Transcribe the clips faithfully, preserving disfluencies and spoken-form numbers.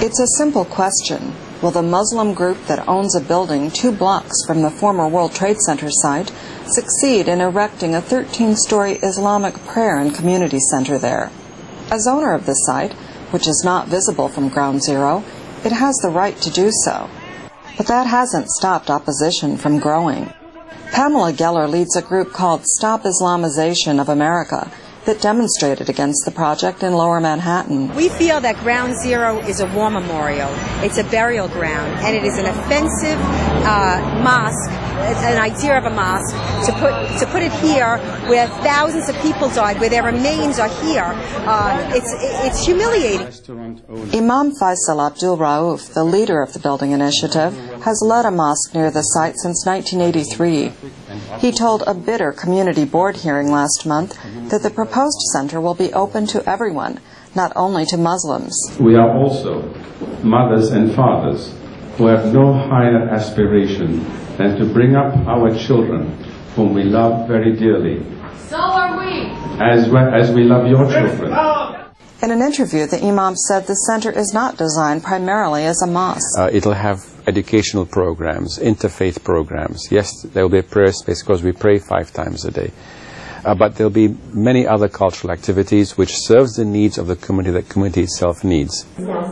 It's a simple question. Will the Muslim group that owns a building two blocks from the former World Trade Center site succeed in erecting a thirteen-story Islamic prayer and community center there? As owner of the site, which is not visible from Ground Zero, it has the right to do so. But that hasn't stopped opposition from growing. Pamela Geller leads a group called Stop Islamization of America that demonstrated against the project in Lower Manhattan. We feel that Ground Zero is a war memorial. It's a burial ground, and it is an offensive uh, mosque, an idea of a mosque, to put to put it here where thousands of people died, where their remains are here. Uh, it's it's humiliating. Imam Faisal Abdul Rauf, the leader of the Building Initiative, has led a mosque near the site since nineteen eighty-three. He told a bitter community board hearing last month that the proposed center will be open to everyone, not only to Muslims. We are also mothers and fathers who have no higher aspiration than to bring up our children, whom we love very dearly. So are we. As well as we love your children. In an interview, the Imam said the center is not designed primarily as a mosque. Uh, it'll have educational programs, interfaith programs. Yes, there will be a prayer space because we pray five times a day. Uh, but there'll be many other cultural activities which serves the needs of the community that community itself needs.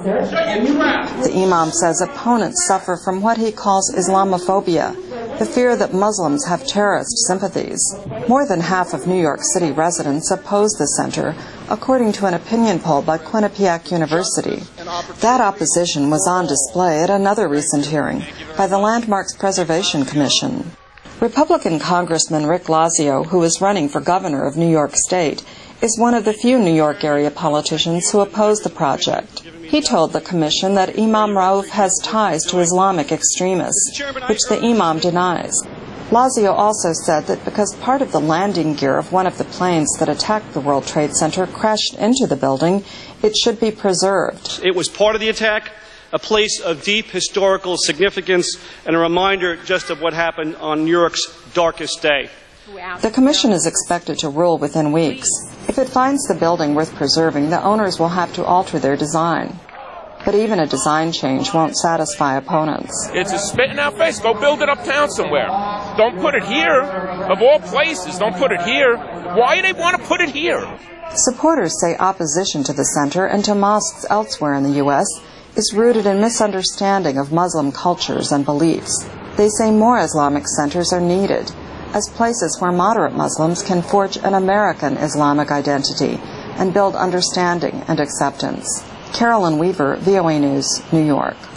The Imam says opponents suffer from what he calls Islamophobia, the fear that Muslims have terrorist sympathies. More than half of New York City residents oppose the center, according to an opinion poll by Quinnipiac University. That opposition was on display at another recent hearing by the Landmarks Preservation Commission. Republican Congressman Rick Lazio, who is running for governor of New York State, is one of the few New York area politicians who oppose the project. He told the commission that Imam Rauf has ties to Islamic extremists, which the Imam denies. Lazio also said that because part of the landing gear of one of the planes that attacked the World Trade Center crashed into the building, it should be preserved. It was part of the attack, a place of deep historical significance, and a reminder just of what happened on New York's darkest day. The commission is expected to rule within weeks. If it finds the building worth preserving, the owners will have to alter their design. But even a design change won't satisfy opponents. It's a spit in our face. Go build it uptown somewhere. Don't put it here. Of all places, don't put it here. Why do they want to put it here? Supporters say opposition to the center and to mosques elsewhere in the U S is rooted in misunderstanding of Muslim cultures and beliefs. They say more Islamic centers are needed as places where moderate Muslims can forge an American Islamic identity and build understanding and acceptance. Carolyn Weaver, V O A News, New York.